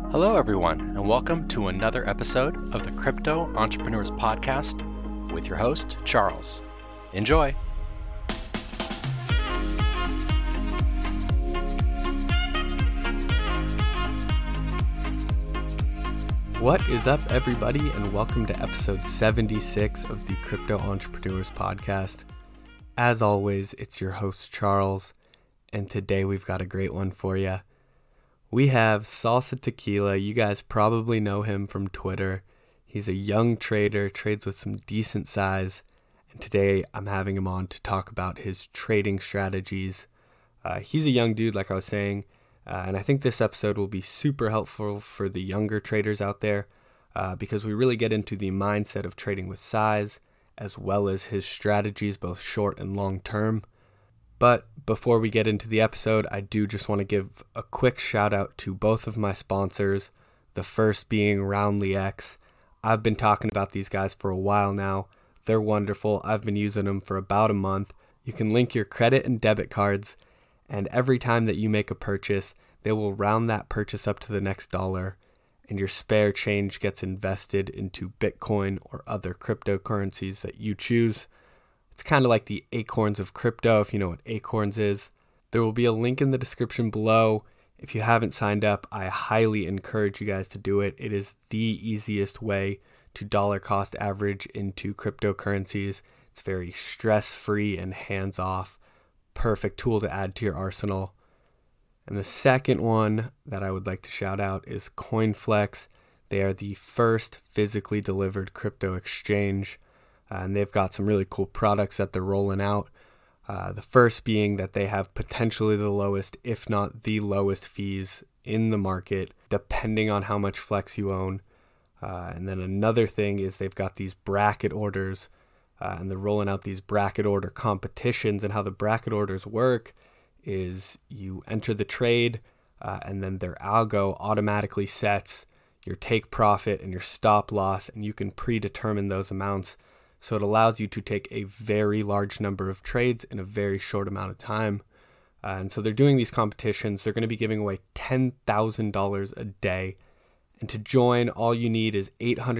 Hello, everyone, and welcome to another episode of the Crypto Entrepreneurs Podcast with your host, Charles. Enjoy. What is up, everybody, and welcome to episode 76 of the Crypto Entrepreneurs Podcast. As always, it's your host, Charles, and today we've got a great one for you. We have Salsa Tequila. You guys probably know him from Twitter. He's a young trader, trades with some decent size, and today I'm having him on to talk about his trading strategies. He's a young dude, like I was saying, and I think this episode will be super helpful for the younger traders out there because we really get into the mindset of trading with size as well as his strategies, both short and long term. But before we get into the episode, I do just want to give a quick shout out to both of my sponsors, the first being Roundly X. I've been talking about these guys for a while now. They're wonderful. I've been using them for about a month. You can link your credit and debit cards, and every time that you make a purchase, they will round that purchase up to the next dollar, and your spare change gets invested into Bitcoin or other cryptocurrencies that you choose. It's kind of like the Acorns of crypto, if you know what Acorns is. There will be a link in the description below. If you haven't signed up, I highly encourage you guys to do it. It is the easiest way to dollar cost average into cryptocurrencies. It's very stress-free and hands-off. Perfect tool to add to your arsenal. And the second one that I would like to shout out is CoinFlex. They are the first physically delivered crypto exchange. And they've got some really cool products that they're rolling out. The first being that they have potentially the lowest, if not the lowest fees in the market, depending on how much Flex you own. And then another thing is they've got these bracket orders, and they're rolling out these bracket order competitions. And how the bracket orders work is you enter the trade, and then their algo automatically sets your take profit and your stop loss, and you can predetermine those amounts. So it allows you to take a very large number of trades in a very short amount of time. And so they're doing these competitions. They're going to be giving away $10,000 a day. And to join, all you need is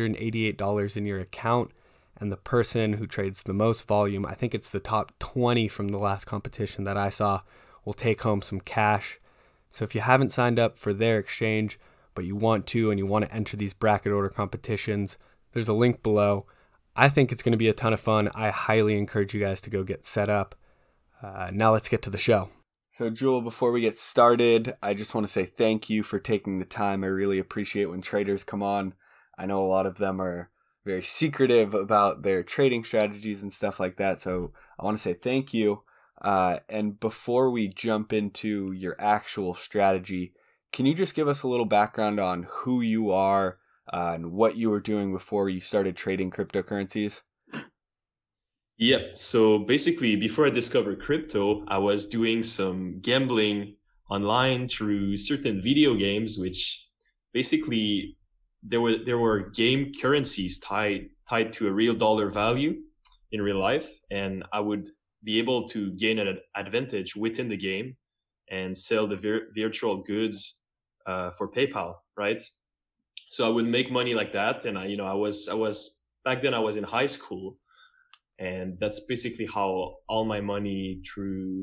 $888 in your account. And the person who trades the most volume, I think it's the top 20 from the last competition that I saw, will take home some cash. So if you haven't signed up for their exchange, but you want to and you want to enter these bracket order competitions, there's a link below. I think it's going to be a ton of fun. I highly encourage you guys to go get set up. Now let's get to the show. So Jewel, before we get started, I just want to say thank you for taking the time. I really appreciate when traders come on. I know a lot of them are very secretive about their trading strategies and stuff like that. So I want to say thank you. And before we jump into your actual strategy, can you just give us a little background on who you are and what you were doing before you started trading cryptocurrencies? Yep. So basically, before I discovered crypto, I was doing some gambling online through certain video games, which basically there were game currencies tied to a real dollar value in real life, and I would be able to gain an advantage within the game and sell the virtual goods for PayPal, right? So I would make money like that, and I was back then I was in high school, and that's basically how all my money through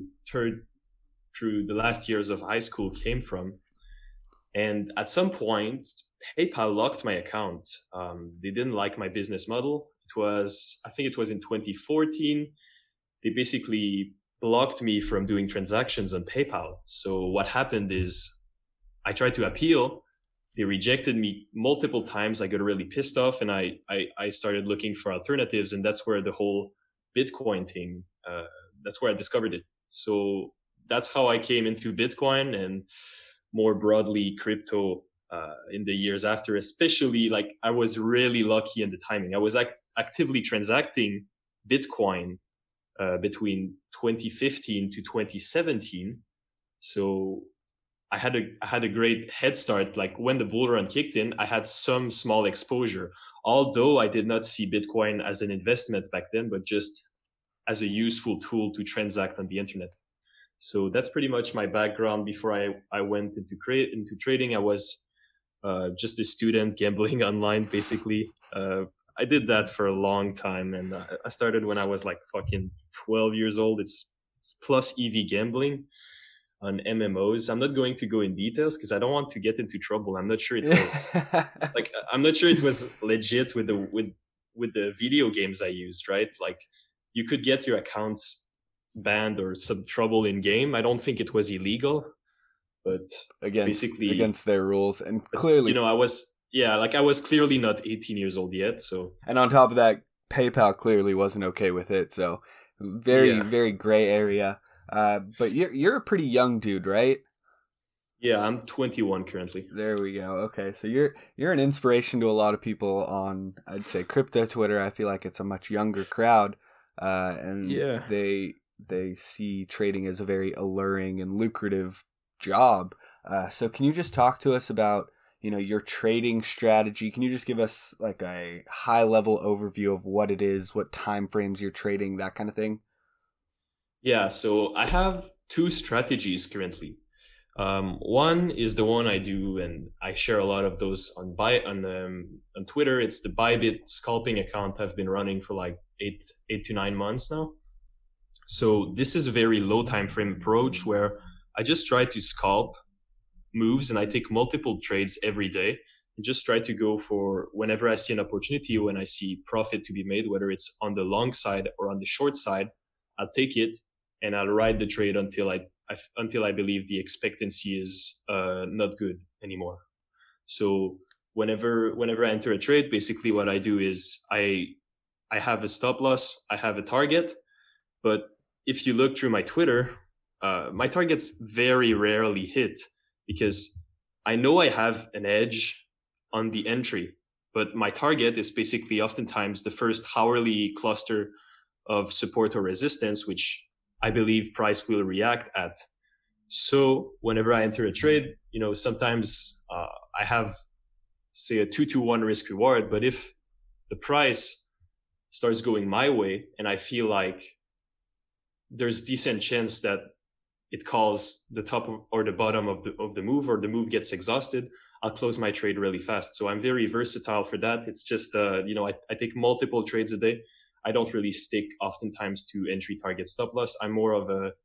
the last years of high school came from. And at some point, PayPal locked my account. They didn't like my business model. I think it was in 2014. They basically blocked me from doing transactions on PayPal. So what happened is I tried to appeal. They rejected me multiple times. I got really pissed off, and I started looking for alternatives, and that's where the whole Bitcoin thing, that's where I discovered it. So that's how I came into Bitcoin and more broadly crypto in the years after. Especially, like, I was really lucky in the timing. I was actively transacting Bitcoin between 2015 to 2017. So I had a great head start. Like, when the bull run kicked in, I had some small exposure, although I did not see Bitcoin as an investment back then, but just as a useful tool to transact on the internet. So that's pretty much my background. Before I went into trading, I was just a student gambling online, basically. I did that for a long time, and I started when I was like fucking 12 years old. It's plus EV gambling on MMOs. I'm not going to go in details because I don't want to get into trouble. I'm not sure it was I'm not sure it was legit with the video games I used, right? Like you could get your accounts banned or some trouble in game. I don't think it was illegal, but basically against their rules. And clearly, I was clearly not 18 years old yet. So, and on top of that, PayPal clearly wasn't okay with it. So very gray area. But you're a pretty young dude, right? Yeah, I'm 21 currently. There we go. Okay, so you're an inspiration to a lot of people on, I'd say, crypto Twitter. I feel like it's a much younger crowd, and they see trading as a very alluring and lucrative job. So can you just talk to us about your trading strategy? Can you just give us like a high level overview of what it is, what time frames you're trading, that kind of thing? Yeah, so I have two strategies currently. One is the one I do, and I share a lot of those on Twitter. It's the Bybit scalping account I've been running for like 8 to 9 months now. So this is a very low time frame approach where I just try to scalp moves and I take multiple trades every day and just try to go for whenever I see an opportunity, when I see profit to be made, whether it's on the long side or on the short side, I'll take it and I'll ride the trade until I believe the expectancy is not good anymore. So whenever I enter a trade, basically what I do is I have a stop loss, I have a target, but if you look through my Twitter, my targets very rarely hit because I know I have an edge on the entry, but my target is basically oftentimes the first hourly cluster of support or resistance, which I believe price will react at. So whenever I enter a trade, sometimes I have, say, a 2-to-1 risk reward. But if the price starts going my way and I feel like there's decent chance that it calls the top or the bottom of the move, or the move gets exhausted, I'll close my trade really fast. So I'm very versatile for that. It's just, I take multiple trades a day. I don't really stick oftentimes to entry, target, stop loss. I'm more of a,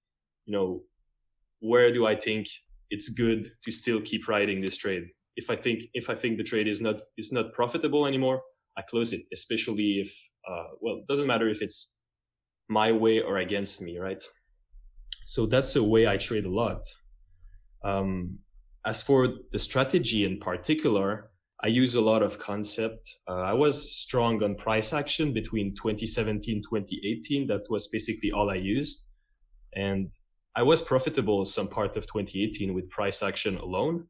where do I think it's good to still keep riding this trade? If I think the trade is not profitable anymore, I close it, especially if, it doesn't matter if it's my way or against me, right? So that's the way I trade a lot. As for the strategy in particular, I use a lot of concept. I was strong on price action between 2017, 2018. That was basically all I used. And I was profitable some part of 2018 with price action alone.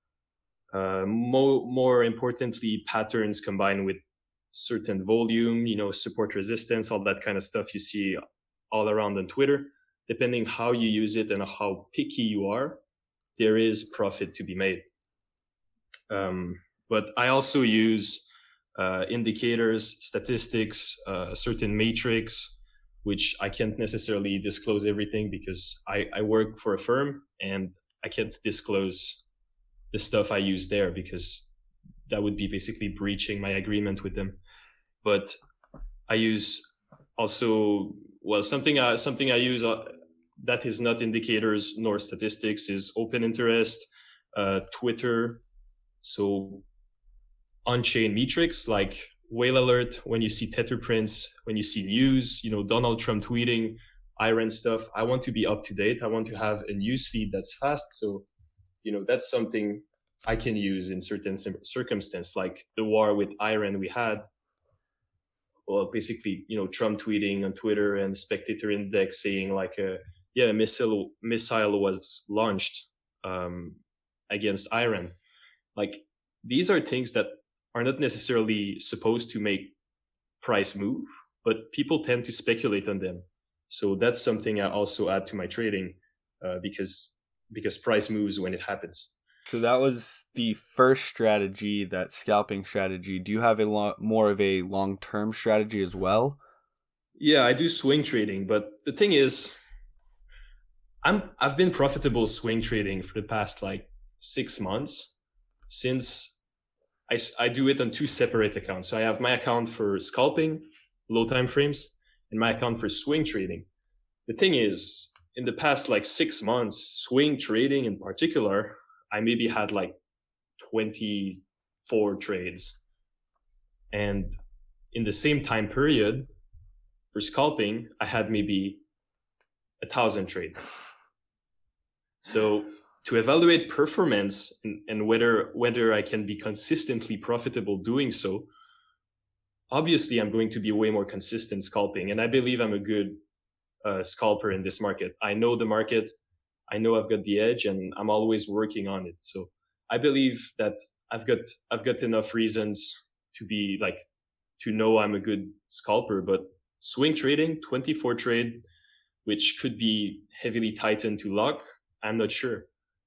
More importantly, patterns combined with certain volume, support resistance, all that kind of stuff you see all around on Twitter. Depending how you use it and how picky you are, there is profit to be made. But I also use indicators, statistics, a certain matrix, which I can't necessarily disclose everything because I work for a firm and I can't disclose the stuff I use there because that would be basically breaching my agreement with them. But I use also, something I use that is not indicators nor statistics is open interest, Twitter, so on-chain metrics like whale alert, when you see tether prints, when you see news, Donald Trump tweeting, Iran stuff. I want to be up to date. I want to have a news feed that's fast. So, that's something I can use in certain circumstances, like the war with Iran we had. Well, basically, Trump tweeting on Twitter and Spectator Index saying like, a missile was launched against Iran. Like, these are things that are not necessarily supposed to make price move, but people tend to speculate on them. So that's something I also add to my trading because price moves when it happens. So that was the first strategy, that scalping strategy. Do you have more of a long-term strategy as well? Yeah, I do swing trading, but the thing is, I've been profitable swing trading for the past like 6 months since I do it on two separate accounts. So I have my account for scalping, low time frames, and my account for swing trading. The thing is, in the past like 6 months, swing trading in particular, I maybe had like 24 trades. And in the same time period for scalping, I had maybe 1,000 trades. So to evaluate performance and whether I can be consistently profitable doing so, obviously I'm going to be way more consistent scalping. And I believe I'm a good scalper in this market. I know the market. I know I've got the edge, and I'm always working on it. So I believe that I've got enough reasons to know I'm a good scalper. But swing trading, 24 trade, which could be heavily tightened to luck, I'm not sure.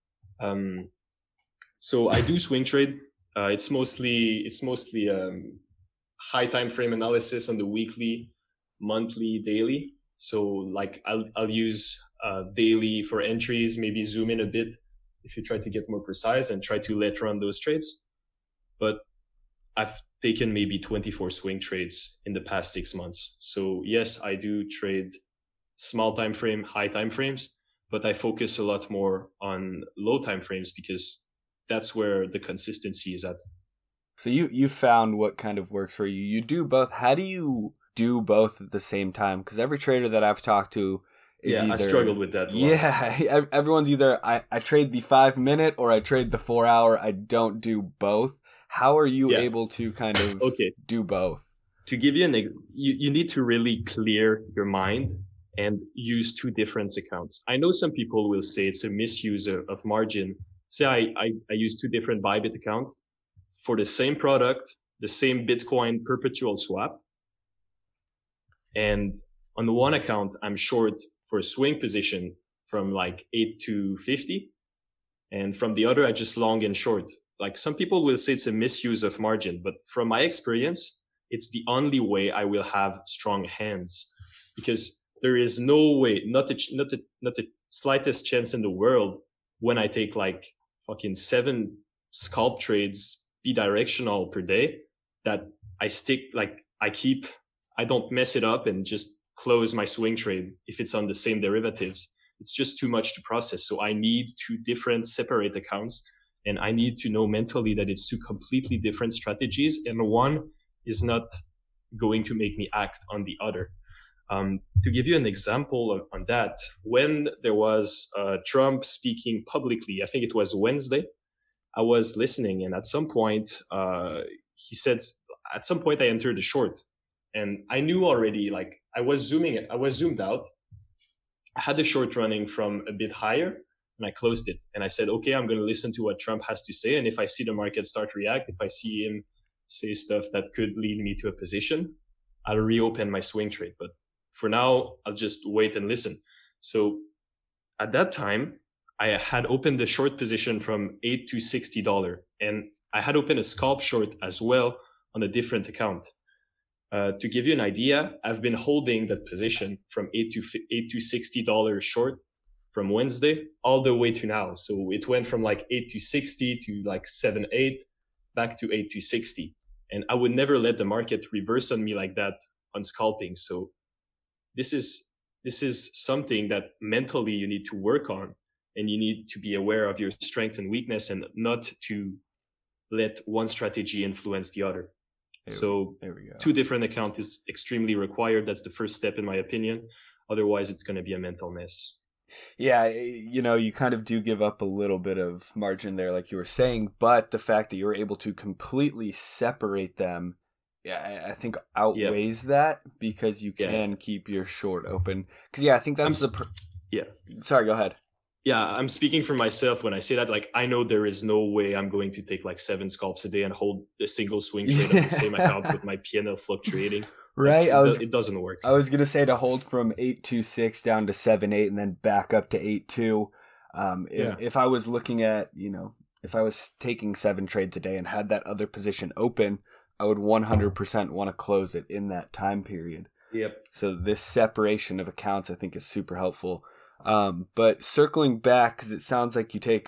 So I do swing trade. It's mostly high time frame analysis on the weekly, monthly, daily. So like I'll use daily for entries, maybe zoom in a bit if you try to get more precise and try to let run those trades. But I've taken maybe 24 swing trades in the past 6 months. So yes, I do trade small time frame, high time frames, but I focus a lot more on low time frames because that's where the consistency is at. So you found what kind of works for you. You do both. How do you do both at the same time? Because every trader that I've talked to is either... I struggled with that. Yeah, everyone's either I trade the 5 minute or I trade the 4 hour. I don't do both. How are you able to kind of do both? To give you you need to really clear your mind and use two different accounts. I know some people will say it's a misuse of margin. Say I use two different Bybit accounts for the same product, the same Bitcoin perpetual swap. And on the one account, I'm short for a swing position from like 8 to 50. And from the other, I just long and short. Like some people will say it's a misuse of margin, but from my experience, it's the only way I will have strong hands, because there is no way, not the slightest chance in the world when I take like fucking 7 scalp trades bidirectional per day that I stick, like I don't mess it up and just close my swing trade if it's on the same derivatives. It's just too much to process. So I need two different separate accounts, and I need to know mentally that it's two completely different strategies, and one is not going to make me act on the other. To give you an example on that, when there was Trump speaking publicly, I think it was Wednesday, I was listening, and at some point, he said, at some point I entered a short, and I knew already, like I was zoomed out. I had the short running from a bit higher, and I closed it. And I said, okay, I'm going to listen to what Trump has to say. And if I see the market start to react, if I see him say stuff that could lead me to a position, I'll reopen my swing trade. But for now, I'll just wait and listen. So at that time, I had opened the short position from $8 to $60. And I had opened a scalp short as well on a different account. To give you an idea, I've been holding that position from $8 to $60 short from Wednesday all the way to now. So it went from like 8 to 60 to like 7, 8 back to 8 to 60. And I would never let the market reverse on me like that on scalping. So this is something that mentally you need to work on, and you need to be aware of your strength and weakness and not to let one strategy influence the other. So there we go. 2 different accounts is extremely required. That's the first step in my opinion. Otherwise, it's going to be a mental mess. Yeah, you kind of do give up a little bit of margin there, like you were saying, but the fact that you were able to completely separate them, I think outweighs that, because you can keep your short open. Because I think that's Sorry, go ahead. Yeah, I'm speaking for myself when I say that. Like, I know there is no way I'm going to take like 7 scalps a day and hold a single swing trade on the same account with my P&L fluctuating. Right, like, it doesn't work. I was gonna say to hold from 8.26 down to 7.8 and then back up to 8.2. If I was looking at, if I was taking 7 trades a day and had that other position open, I would 100% want to close it in that time period. Yep. So this separation of accounts, I think, is super helpful. But circling back, because it sounds like you take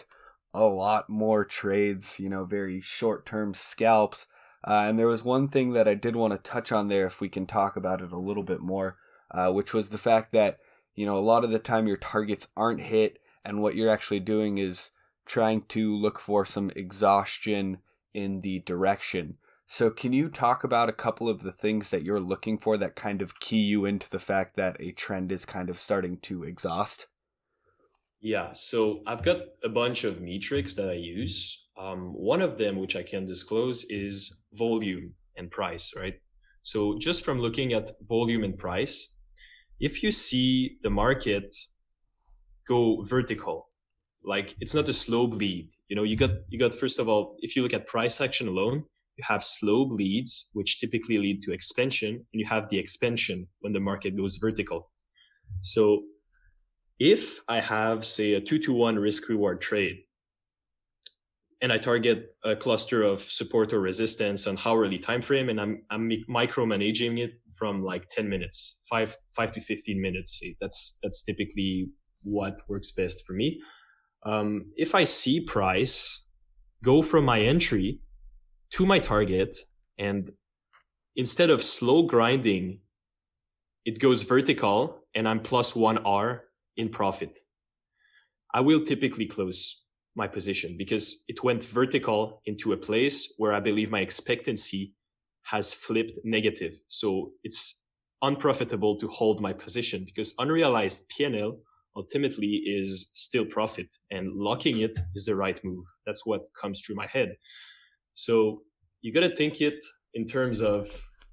a lot more trades, very short-term scalps. And there was one thing that I did want to touch on there, if we can talk about it a little bit more, which was the fact that, a lot of the time your targets aren't hit, and what you're actually doing is trying to look for some exhaustion in the direction. So can you talk about a couple of the things that you're looking for that kind of key you into the fact that a trend is kind of starting to exhaust? Yeah, so I've got a bunch of metrics that I use. One of them, which I can disclose, is volume and price, right? So just from looking at volume and price, if you see the market go vertical, like it's not a slow bleed, you got first of all, if you look at price action alone, you have slow bleeds, which typically lead to expansion, and you have the expansion when the market goes vertical. So if I have, say, a 2-to-1 risk-reward trade, and I target a cluster of support or resistance on hourly time frame, and I'm micromanaging it from like 10 minutes, 5 to 15 minutes. That's typically what works best for me. If I see price go from my entry to my target, and instead of slow grinding, it goes vertical, and I'm plus 1R in profit, I will typically close my position because it went vertical into a place where I believe my expectancy has flipped negative. So it's unprofitable to hold my position because unrealized P&L ultimately is still profit, and locking it is the right move. That's what comes through my head. So you got to think it in terms of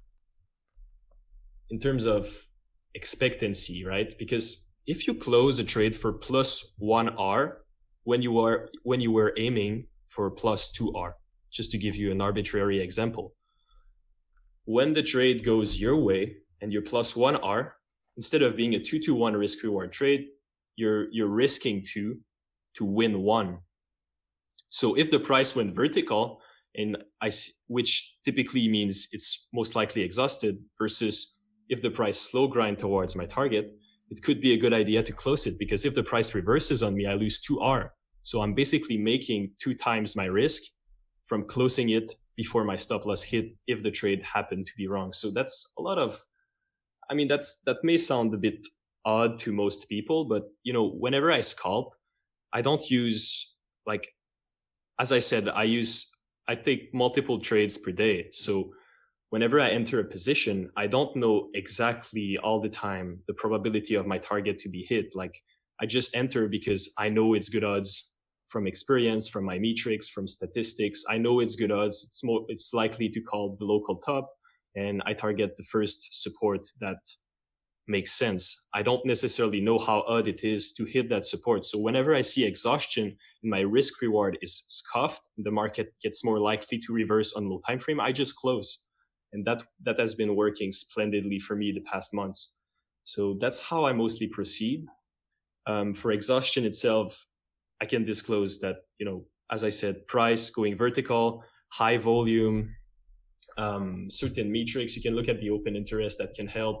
expectancy, right? Because if you close a trade for plus 1R when you were aiming for plus 2R, just to give you an arbitrary example, when the trade goes your way and you're plus 1R, instead of being a 2-to-1 risk reward trade, you're risking to win 1. So if the price went vertical, which typically means it's most likely exhausted, versus if the price slow grind towards my target, it could be a good idea to close it, because if the price reverses on me, I lose 2R. So I'm basically making 2 times my risk from closing it before my stop loss hit if the trade happened to be wrong. So that's a lot of, that may sound a bit odd to most people, but whenever I scalp, I don't use, like, as I said, I take multiple trades per day. So whenever I enter a position, I don't know exactly all the time the probability of my target to be hit. Like, I just enter because I know it's good odds from experience, from my metrics, from statistics. I know it's good odds. It's likely to call the local top, and I target the first support that makes sense. I don't necessarily know how odd it is to hit that support. So whenever I see exhaustion and my risk reward is scuffed, the market gets more likely to reverse on low time frame, I just close. And that has been working splendidly for me the past months. So that's how I mostly proceed. For exhaustion itself, I can disclose that, as I said, price going vertical, high volume, certain metrics. You can look at the open interest that can help.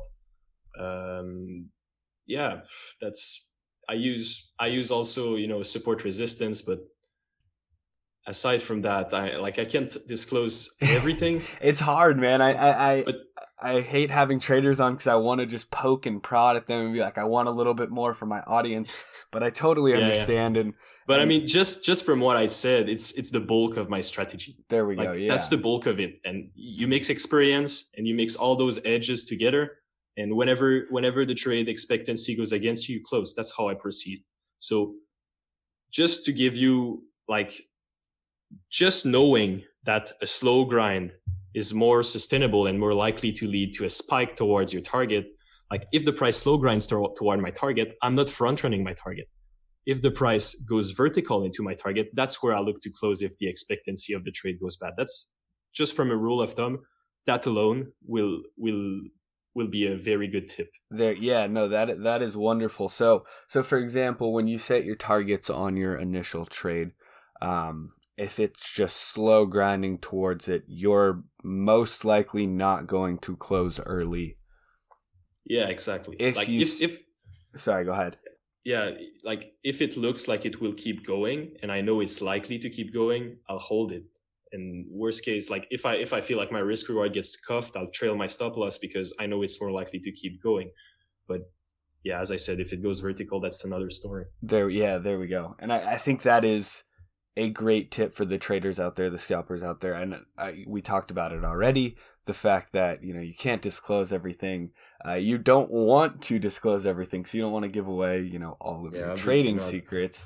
I use also, support resistance, but aside from that, I can't disclose everything. It's hard, man. I hate having traders on because I want to just poke and prod at them and be like, I want a little bit more for my audience, but I totally understand. Yeah. But just from what I said, it's the bulk of my strategy. There we go. Yeah. That's the bulk of it. And you mix experience and you mix all those edges together. And whenever the trade expectancy goes against you, you close. That's how I proceed. So just to give you, just knowing that a slow grind is more sustainable and more likely to lead to a spike towards your target. Like, if the price slow grinds toward my target, I'm not front running my target. If the price goes vertical into my target, that's where I look to close if the expectancy of the trade goes bad. That's just from a rule of thumb. That alone will be a very good tip. That is wonderful. So for example, when you set your targets on your initial trade, if it's just slow grinding towards it, you're most likely not going to close early. Yeah, exactly. Sorry, go ahead. yeah, like if it looks like it will keep going and I know it's likely to keep going, I'll hold it. And worst case, like if I feel like my risk reward gets cuffed, I'll trail my stop loss because I know it's more likely to keep going. But yeah, as I said, if it goes vertical, that's another story. There we go. And I think that is a great tip for the traders out there, the scalpers out there. And we talked about it already. The fact that, you can't disclose everything. You don't want to disclose everything, so you don't want to give away, all of your trading secrets.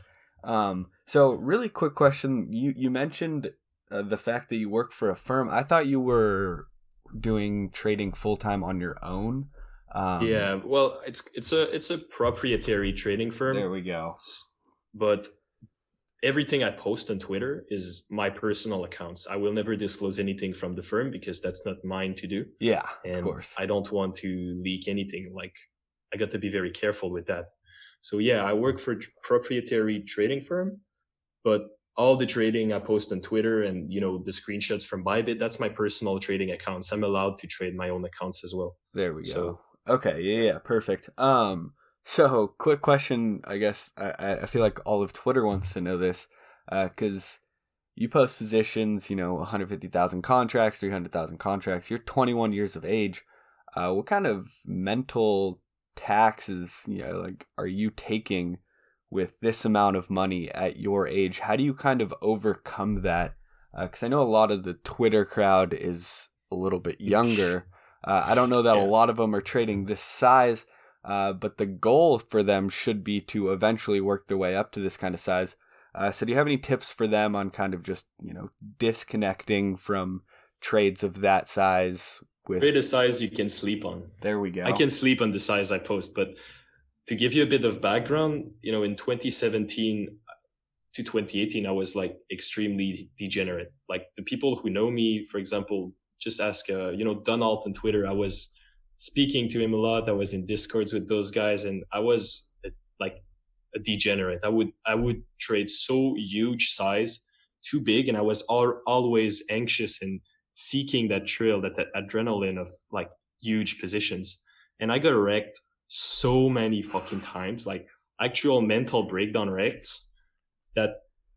So really quick question. You mentioned the fact that you work for a firm. I thought you were doing trading full-time on your own. Yeah, well, it's a proprietary trading firm. There we go. But everything I post on Twitter is my personal accounts. I will never disclose anything from the firm because that's not mine to do. Yeah, and of course. I don't want to leak anything. Like, I got to be very careful with that. So yeah, I work for a proprietary trading firm, but all the trading I post on Twitter and, the screenshots from Bybit, that's my personal trading accounts. I'm allowed to trade my own accounts as well. There we go. Okay. Yeah. Perfect. So quick question, I guess I feel like all of Twitter wants to know this, cause you post positions, 150,000 contracts, 300,000 contracts, you're 21 years of age. What kind of mental taxes, are you taking with this amount of money at your age? How do you kind of overcome that? Cause I know a lot of the Twitter crowd is a little bit younger. I don't know that a lot of them are trading this size, but the goal for them should be to eventually work their way up to this kind of size. So do you have any tips for them on kind of just, disconnecting from trades of that size? Trade a size you can sleep on. There we go. I can sleep on the size I post, but to give you a bit of background, in 2017 to 2018, I was like extremely degenerate. Like the people who know me, for example, just ask, Donald on Twitter. I was speaking to him a lot. I was in Discords with those guys, and I was like a degenerate. I would trade so huge size, too big, and I was always anxious and seeking that thrill, that adrenaline of like huge positions. And I got wrecked so many fucking times, like actual mental breakdown wrecks, that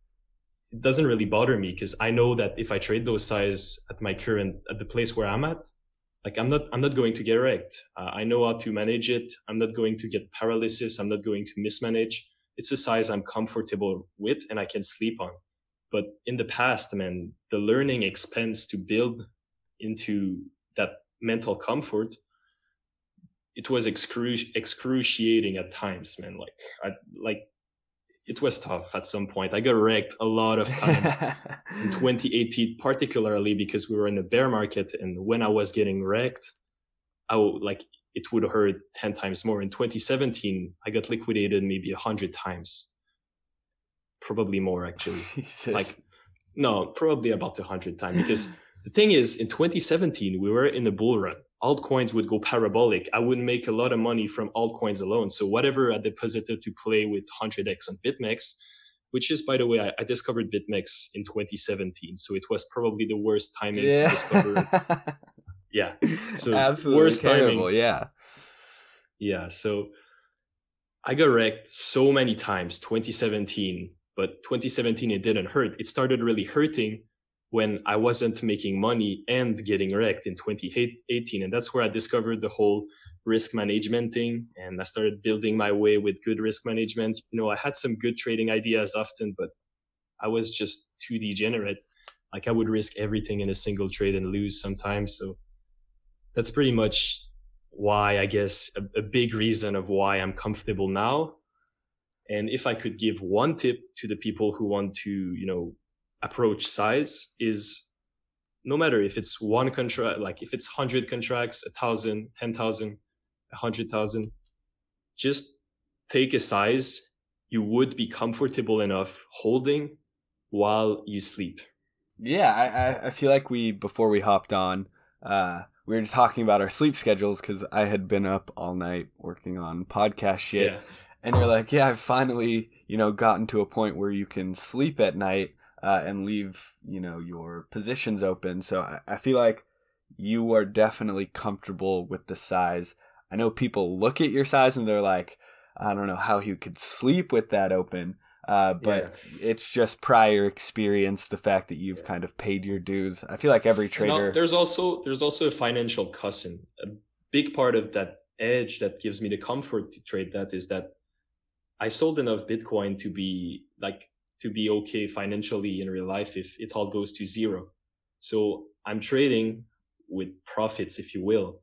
it doesn't really bother me because I know that if I trade those size at the place where I'm at, like I'm not going to get wrecked. I know how to manage it. I'm not going to get paralysis. I'm not going to mismanage. It's a size I'm comfortable with and I can sleep on. But in the past, man, the learning expense to build into that mental comfort, it was excruciating at times, man. It was tough at some point. I got wrecked a lot of times in 2018, particularly because we were in a bear market. And when I was getting wrecked, it would hurt 10 times more. In 2017, I got liquidated maybe 100 times, probably more actually. Jesus. Probably about 100 times. Because the thing is, in 2017, we were in a bull run. Altcoins would go parabolic. I would make a lot of money from altcoins alone. So whatever I deposited to play with 100x on BitMEX, which is, by the way, I discovered BitMEX in 2017. So it was probably the worst timing to discover. Yeah. So absolutely worst terrible. Timing. Yeah. Yeah. So I got wrecked so many times, 2017, but 2017, it didn't hurt. It started really hurting when I wasn't making money and getting wrecked in 2018. And that's where I discovered the whole risk management thing. And I started building my way with good risk management. I had some good trading ideas often, but I was just too degenerate. Like I would risk everything in a single trade and lose sometimes. So that's pretty much why, I guess, a big reason of why I'm comfortable now. And if I could give one tip to the people who want to, approach size, is no matter if it's one contract, like if it's 100 contracts, 1,000, 10,000, 100,000, just take a size you would be comfortable enough holding while you sleep. Yeah, I feel like before we hopped on, we were just talking about our sleep schedules because I had been up all night working on podcast shit. Yeah. And you're like, yeah, I've finally, gotten to a point where you can sleep at night and leave, your positions open. So I feel like you are definitely comfortable with the size. I know people look at your size and they're like, I don't know how he could sleep with that open. But Yeah. it's just prior experience, the fact that you've kind of paid your dues. I feel like every trader. There's also a financial cousin. A big part of that edge that gives me the comfort to trade that is that I sold enough Bitcoin to be okay financially in real life if it all goes to zero. So I'm trading with profits, if you will.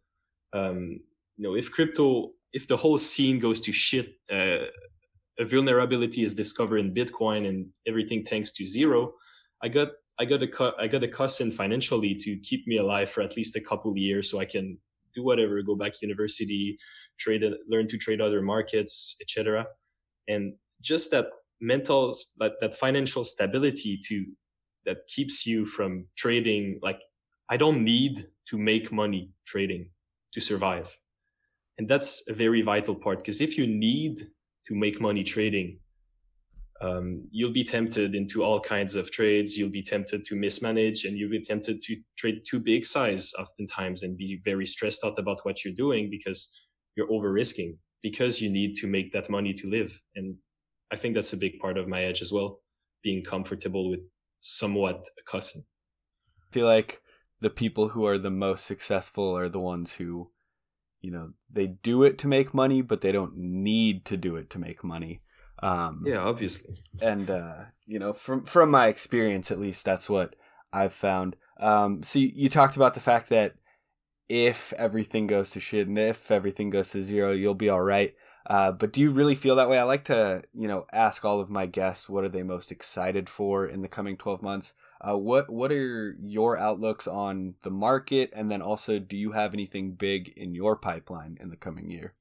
If the whole scene goes to shit, a vulnerability is discovered in Bitcoin and everything tanks to zero, I got a cousin financially to keep me alive for at least a couple of years, so I can do whatever, go back to university, learn to trade other markets, etc. And just that that financial stability that keeps you from trading. Like, I don't need to make money trading to survive, and that's a very vital part, because if you need to make money trading, you'll be tempted into all kinds of trades. You'll be tempted to mismanage, and you'll be tempted to trade too big size oftentimes and be very stressed out about what you're doing because you're over risking, because you need to make that money to live. And I think that's a big part of my edge as well, being comfortable with somewhat a cousin. I feel like the people who are the most successful are the ones who, they do it to make money, but they don't need to do it to make money. Yeah, obviously. And, from my experience, at least, that's what I've found. So you talked about the fact that if everything goes to shit and if everything goes to zero, you'll be all right. But do you really feel that way? I like to, ask all of my guests, what are they most excited for in the coming 12 months? What are your outlooks on the market? And then also, do you have anything big in your pipeline in the coming year?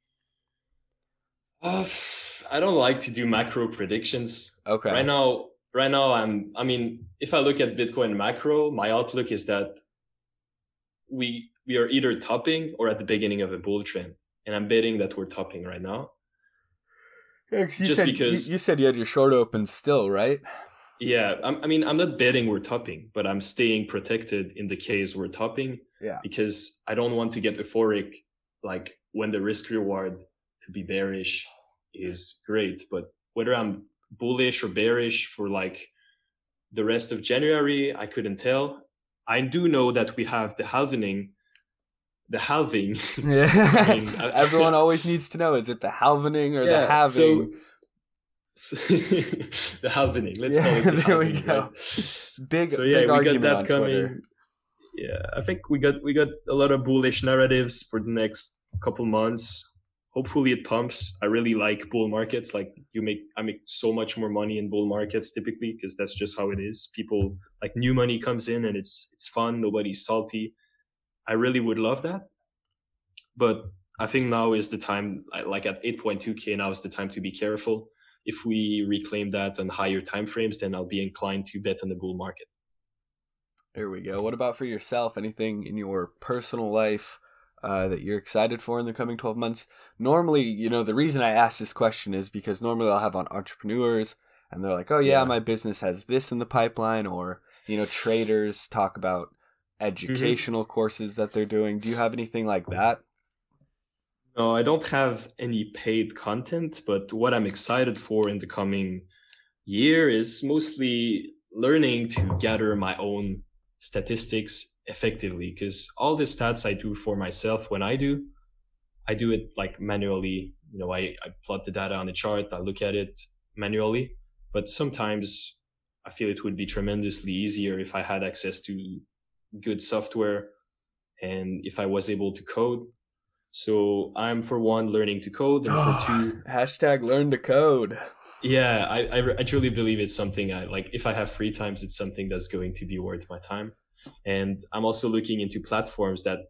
I don't like to do macro predictions. Okay. Right now, if I look at Bitcoin macro, my outlook is that we are either topping or at the beginning of a bull trend. And I'm betting that we're topping right now. Yeah, because you said you had your short open still, right? Yeah, I'm not betting we're topping, but I'm staying protected in the case we're topping. Yeah. Because I don't want to get euphoric, like when the risk reward to be bearish is great, but whether I'm bullish or bearish for like the rest of January, I couldn't tell. I do know that we have the halving. Yeah. Everyone always needs to know, is it the halvening or the halving? The halvening. Let's call it the halvening. There we go. Right? Big argument on Twitter. Yeah, I think we got a lot of bullish narratives for the next couple months. Hopefully it pumps. I really like bull markets. Like I make so much more money in bull markets typically, because that's just how it is. People, like, new money comes in and it's fun. Nobody's salty. I really would love that. But I think now is the time, like at 8.2K, now is the time to be careful. If we reclaim that on higher timeframes, then I'll be inclined to bet on the bull market. There we go. What about for yourself? Anything in your personal life that you're excited for in the coming 12 months? Normally, the reason I ask this question is because normally I'll have on entrepreneurs and they're like, oh yeah, my business has this in the pipeline, or, traders talk about educational courses that they're doing. Do you have anything like that? No, I don't have any paid content, but what I'm excited for in the coming year is mostly learning to gather my own statistics effectively, because all the stats I do for myself, when I do it like manually. I plot the data on the chart, I look at it manually, but sometimes I feel it would be tremendously easier if I had access to good software and if I was able to code. So I'm, for one, learning to code, and for two, #learn to code. Yeah, I truly believe it's something I like. If I have free times, it's something that's going to be worth my time. And I'm also looking into platforms that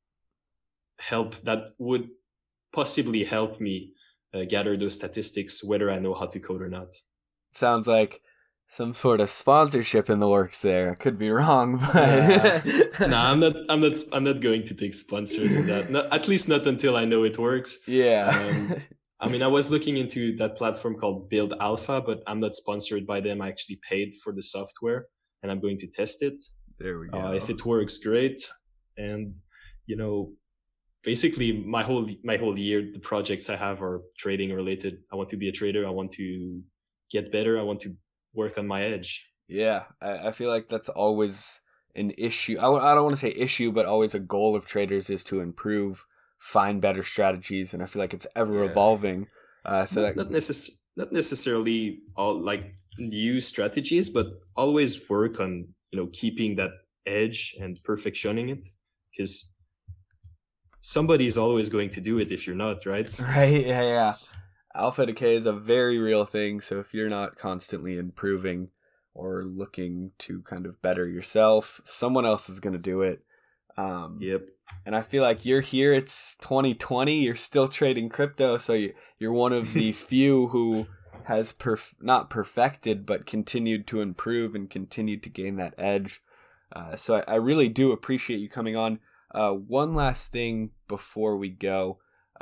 would possibly help me gather those statistics, whether I know how to code or not. Sounds like some sort of sponsorship in the works there. I could be wrong, but No, I'm not going to take sponsors in that. At least not until I know it works. Yeah. I was looking into that platform called Build Alpha, but I'm not sponsored by them. I actually paid for the software and I'm going to test it. There we go. If it works, great. And, basically my whole year, the projects I have are trading related. I want to be a trader. I want to get better. I want to work on my edge. Yeah, I feel like that's always an issue. I don't want to say issue, but always a goal of traders is to improve, find better strategies, and I feel like it's ever evolving. Not necessarily all like new strategies, but always work on keeping that edge and perfectioning it, because somebody's always going to do it if you're not, right? Right, yeah. Alpha decay is a very real thing, so if you're not constantly improving or looking to kind of better yourself, someone else is going to do it. Yep. And I feel like you're here, it's 2020, you're still trading crypto, so you're one of the few who has not perfected, but continued to improve and continued to gain that edge. So I really do appreciate you coming on. One last thing before we go,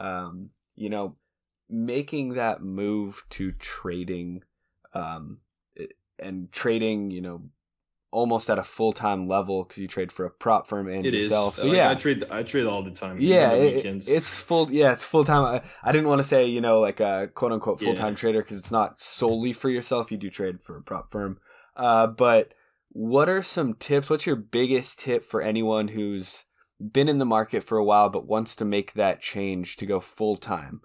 making that move to trading, and trading, almost at a full-time level, because you trade for a prop firm and it yourself. Is. So yeah, I trade all the time. Yeah, it's full. Yeah, it's full-time. I didn't want to say like a quote-unquote full-time trader, because it's not solely for yourself. You do trade for a prop firm. But what are some tips? What's your biggest tip for anyone who's been in the market for a while but wants to make that change to go full-time?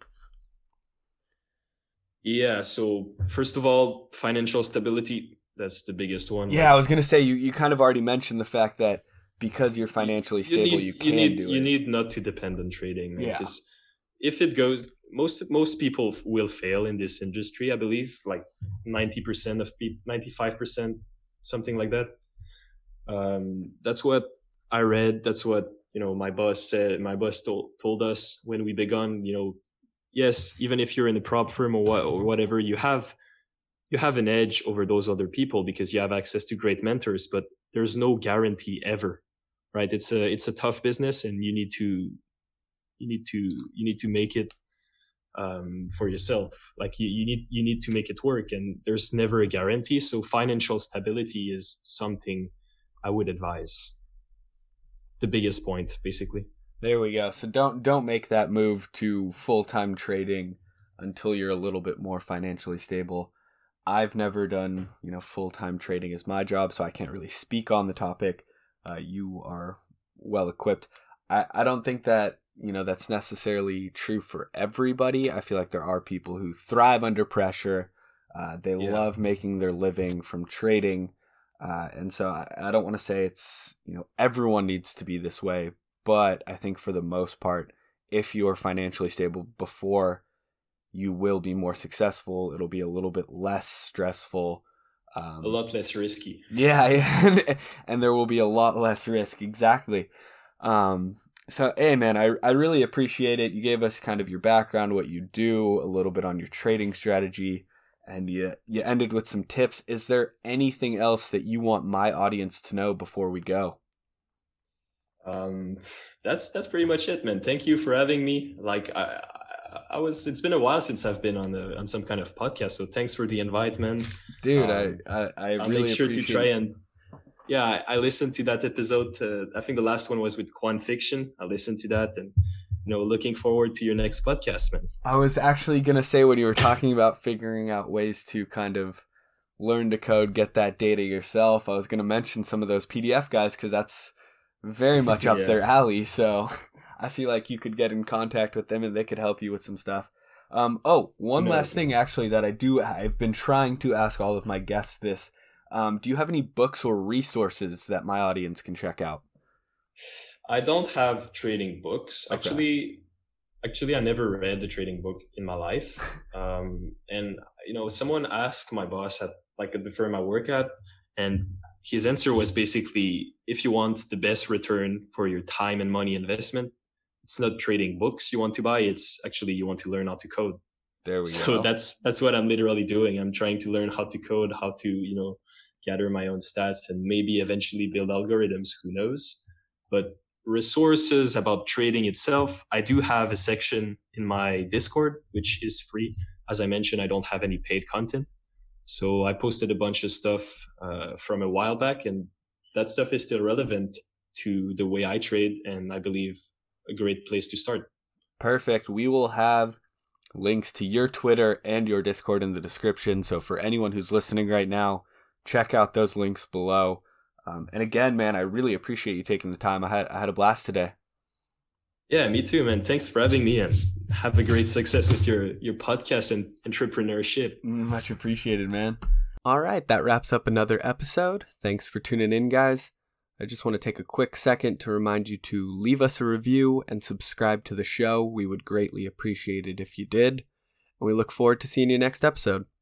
Yeah, so first of all, financial stability. That's the biggest one. Yeah, I was going to say, you kind of already mentioned the fact that because you're financially stable, you can do it. You need not to depend on trading. Right? Yeah. Because if it goes, most people will fail in this industry, I believe, like 90% of people, 95%, something like that. That's what I read. That's what, my boss said. My boss told us when we begun, yes, even if you're in a prop firm or whatever, you have an edge over those other people because you have access to great mentors, but there's no guarantee ever, right? It's a tough business, and you need to make it for yourself. Like you need to make it work, and there's never a guarantee. So financial stability is something I would advise. The biggest point, basically. There we go. So don't make that move to full-time trading until you're a little bit more financially stable. I've never done, full-time trading as my job, so I can't really speak on the topic. You are well equipped. I don't think that, that's necessarily true for everybody. I feel like there are people who thrive under pressure. They love making their living from trading. And so I don't want to say it's, everyone needs to be this way, but I think for the most part, if you're financially stable before, you will be more successful. It'll be a little bit less stressful. A lot less risky. Yeah. And there will be a lot less risk. Exactly. So, hey, man, I really appreciate it. You gave us kind of your background, what you do, a little bit on your trading strategy, and you ended with some tips. Is there anything else that you want my audience to know before we go? That's pretty much it, man. Thank you for having me. Like it's been a while since I've been on some kind of podcast, so thanks for the invite, man. Dude, I I'll really make sure to try it. and I listened to that episode. I think the last one was with Quant Fiction. I listened to that, and looking forward to your next podcast, man. I was actually gonna say, when you were talking about figuring out ways to kind of learn to code, get that data yourself, I was gonna mention some of those PDF guys, because that's very much up their alley. So I feel like you could get in contact with them and they could help you with some stuff. One last thing, actually, that I've been trying to ask all of my guests this. Do you have any books or resources that my audience can check out? I don't have trading books. Okay. Actually, I never read the trading book in my life. And someone asked my boss at the firm I work at, and his answer was basically, if you want the best return for your time and money investment, it's not trading books you want to buy. It's actually, you want to learn how to code. There we go. So that's what I'm literally doing. I'm trying to learn how to code, how to, gather my own stats, and maybe eventually build algorithms. Who knows? But resources about trading itself, I do have a section in my Discord, which is free. As I mentioned, I don't have any paid content. So I posted a bunch of stuff from a while back, and that stuff is still relevant to the way I trade, and I believe a great place to start. Perfect. We will have links to your Twitter and your Discord in the description. So for anyone who's listening right now, check out those links below. And again, man, I really appreciate you taking the time. I had a blast today. Yeah, me too, man. Thanks for having me, and have a great success with your podcast and entrepreneurship. Much appreciated, man. All right, that wraps up another episode. Thanks for tuning in, guys. I just want to take a quick second to remind you to leave us a review and subscribe to the show. We would greatly appreciate it if you did. And we look forward to seeing you next episode.